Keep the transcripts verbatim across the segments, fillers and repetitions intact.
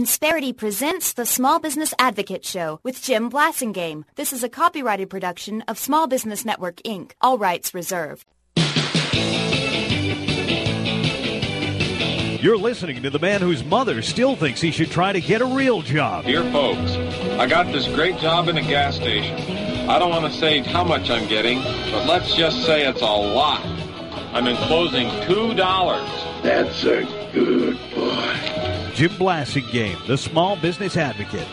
Insperity presents the Small Business Advocate Show with Jim Blasingame. This is a copyrighted production of Small Business Network, Incorporated. All rights reserved. You're listening to the man whose mother still thinks he should try to get a real job. Dear folks, I got this great job in a gas station. I don't want to say how much I'm getting, but let's just say it's a lot. I'm enclosing two dollars. That's a good boy. Jim Blasingame, the Small Business Advocate.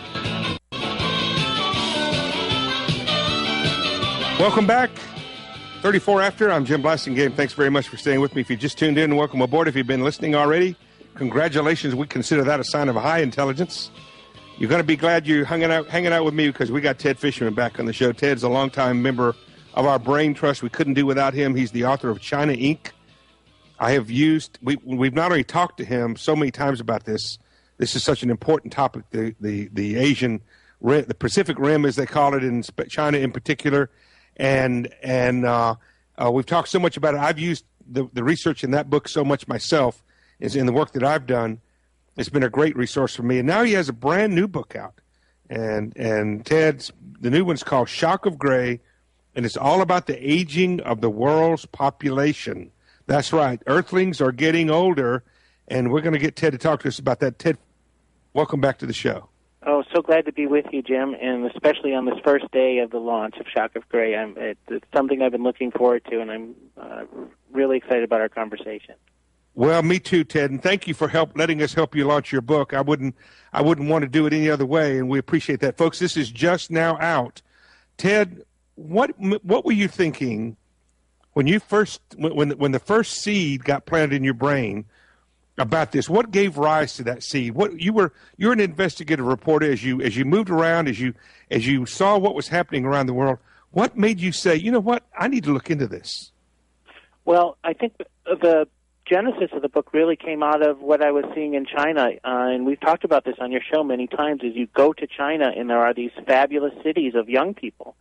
Welcome back. thirty-four after. I'm Jim Blasingame. Thanks very much for staying with me. If you just tuned in, welcome aboard. If you've been listening already, congratulations. We consider that a sign of a high intelligence. You're going to be glad you're hanging out, hanging out with me because we got Ted Fisherman back on the show. Ted's a longtime member of our Brain Trust. We couldn't do without him. He's the author of China Incorporated. I have used, we, we've not only talked to him so many times about this, this is such an important topic, the, the, the Asian, the Pacific Rim, as they call it, in China in particular. And and uh, uh, we've talked so much about it. I've used the, the research in that book so much myself, is in the work that I've done. It's been a great resource for me. And now he has a brand new book out. And, and Ted's, the new one's called Shock of Gray, and it's all about the aging of the world's population. That's right. Earthlings are getting older, and we're going to get Ted to talk to us about that. Ted, welcome back to the show. Oh, so glad to be with you, Jim, and especially on this first day of the launch of Shock of Gray. I'm, it, it's something I've been looking forward to, and I'm uh, really excited about our conversation. Well, me too, Ted, and thank you for help letting us help you launch your book. I wouldn't, I wouldn't want to do it any other way, and we appreciate that, folks. This is just now out. Ted, what what were you thinking when you first when when the first seed got planted in your brain about this? What gave rise to that seed? What you were you're an investigative reporter as you as you moved around, as you as you saw what was happening around the world. What made you say, you know what, I need to look into this? Well, I think the genesis of the book really came out of what I was seeing in China, uh, and we've talked about this on your show many times. Is you go to China and there are these fabulous cities of young people.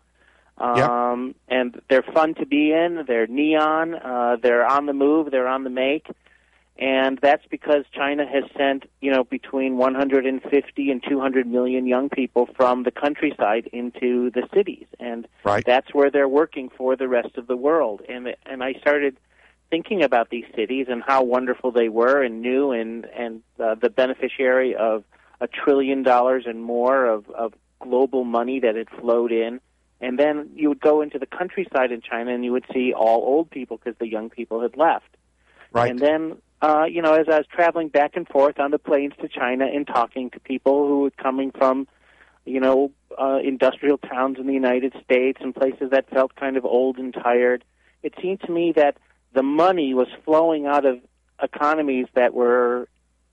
Um, yep. And they're fun to be in. They're neon. Uh, they're on the move. They're on the make. And that's because China has sent, you know, between one hundred fifty and two hundred million young people from the countryside into the cities. And right. That's where they're working for the rest of the world. And and I started thinking about these cities and how wonderful they were and new and, and uh, the beneficiary of a trillion dollars and more of, of global money that had flowed in. And then you would go into the countryside in China and you would see all old people because the young people had left. Right. And then, uh, you know, as I was traveling back and forth on the planes to China and talking to people who were coming from, you know, uh, industrial towns in the United States and places that felt kind of old and tired, it seemed to me that the money was flowing out of economies that were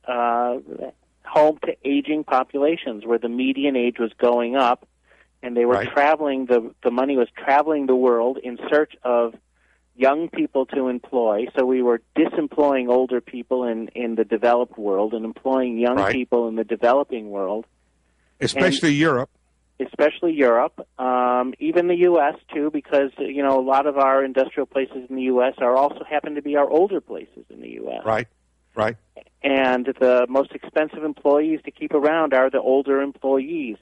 uh, home to aging populations, where the median age was going up. And they were right. traveling, the, the money was traveling the world in search of young people to employ. So we were disemploying older people in, in the developed world and employing young right. people in the developing world. Especially and Europe. Especially Europe. Um, even the U S, too, because, you know, a lot of our industrial places in the U S are also happen to be our older places in the U S. Right, right. And the most expensive employees to keep around are the older employees,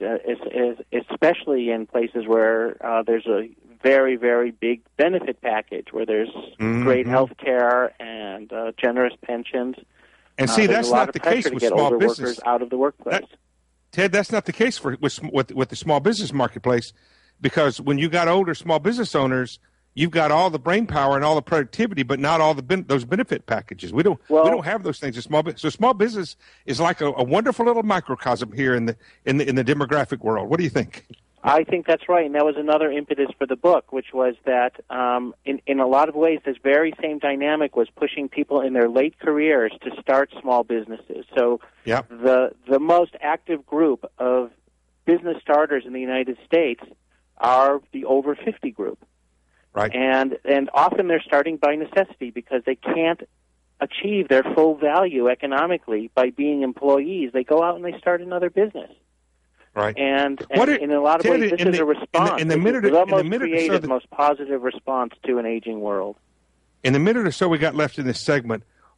especially in places where uh, there's a very, very big benefit package, where there's mm-hmm. great health care and uh, generous pensions. And see, uh, that's not the case with small business. Workers out of the workplace. That, Ted, that's not the case for with, with with the small business marketplace, because when you got older small business owners, you've got all the brain power and all the productivity, but not all the ben- those benefit packages. We don't well, we don't have those things in small business. So small business is like a, a wonderful little microcosm here in the in the in the demographic world. What do you think? I think that's right, and that was another impetus for the book, which was that um, in in a lot of ways, this very same dynamic was pushing people in their late careers to start small businesses. So yep. the the most active group of business starters in the United States are the over fifty group. Right. And and often they're starting by necessity because they can't achieve their full value economically by being employees. They go out and they start another business. Right. And, and in a lot of Ted, ways, this in is the, a response. In the, in the minute, this is the in the most minute creative, so that, most positive response to an aging world. In the minute or so we got left in this segment,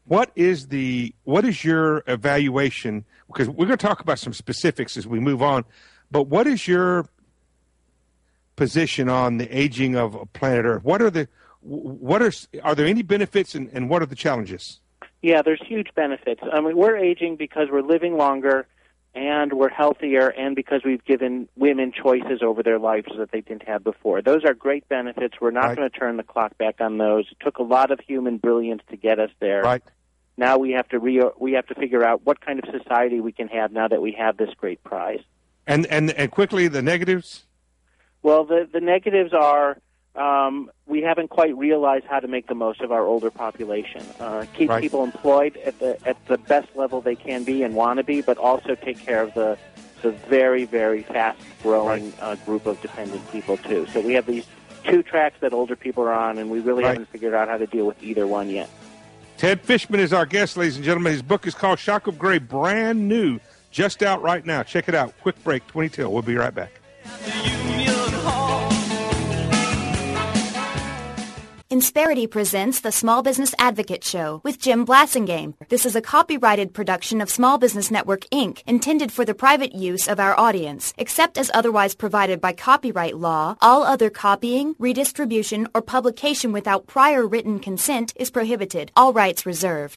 what is the what is your evaluation? Because we're going to talk about some specifics as we move on, but what is your position on the aging of planet Earth? What are the what are are there any benefits, and, and what are the challenges? Yeah, there's huge benefits. I mean, we're aging because we're living longer, and we're healthier, and because we've given women choices over their lives that they didn't have before. Those are great benefits. We're not Right. going to turn the clock back on those. It took a lot of human brilliance to get us there. Right. Now we have to re- we have to figure out what kind of society we can have now that we have this great prize. And and and quickly, the negatives. Well, the the negatives are um, we haven't quite realized how to make the most of our older population. Uh, keep Right. people employed at the at the best level they can be and want to be, but also take care of the the very very fast growing Right. uh, group of dependent people too. So we have these two tracks that older people are on, and we really Right. haven't figured out how to deal with either one yet. Ted Fishman is our guest, ladies and gentlemen. His book is called Shock of Gray, brand new, just out right now. Check it out. Quick break, twenty till. We'll be right back. Insperity presents the Small Business Advocate Show with Jim Blasingame. This is a copyrighted production of Small Business Network, Incorporated, intended for the private use of our audience. Except as otherwise provided by copyright law, all other copying, redistribution, or publication without prior written consent is prohibited. All rights reserved.